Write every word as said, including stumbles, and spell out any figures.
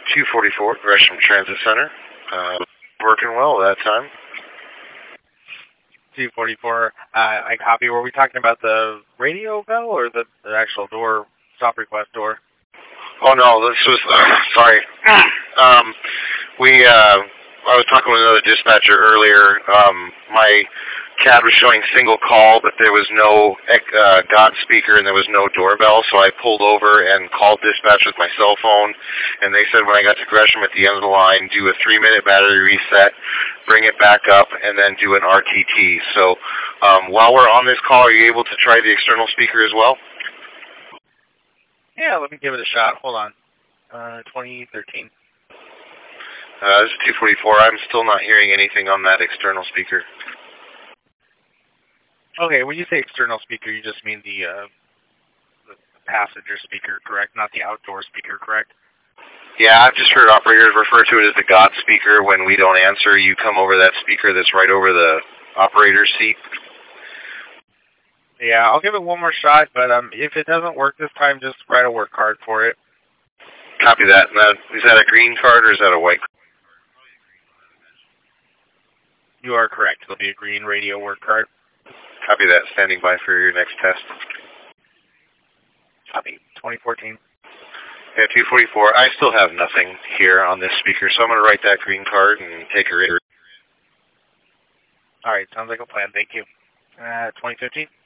two forty-four, Gresham Transit Center. Uh, working well that time. two forty-four, uh, I copy. Were we talking about the radio bell or the, the actual door, stop request door? Oh, no, this was, uh, sorry. um, we, uh, I was talking with another dispatcher earlier. Um, my C A D was showing single call, but there was no uh, G O T speaker and there was no doorbell, so I pulled over and called dispatch with my cell phone, and they said when I got to Gresham at the end of the line, do a three-minute battery reset, bring it back up, and then do an R T T. So um, while we're on this call, are you able to try the external speaker as well? Yeah, let me give it a shot. Hold on. Uh, twenty thirteen. Uh, this is two forty-four. I'm still not hearing anything on that external speaker. Okay, when you say external speaker, you just mean the, uh, the passenger speaker, correct? Not the outdoor speaker, correct? Yeah, I've just heard operators refer to it as the G O T speaker. When we don't answer, you come over that speaker that's right over the operator's seat. Yeah, I'll give it one more shot, but um, if it doesn't work this time, just write a work card for it. Copy that. Now, is that a green card or is that a white card? You are correct. It'll be a green radio work card. Copy that. Standing by for your next test. Copy. twenty fourteen. Yeah, two forty-four. I still have nothing here on this speaker, so I'm going to write that green card and take her in. All right. Sounds like a plan. Thank you. Uh, twenty fifteen.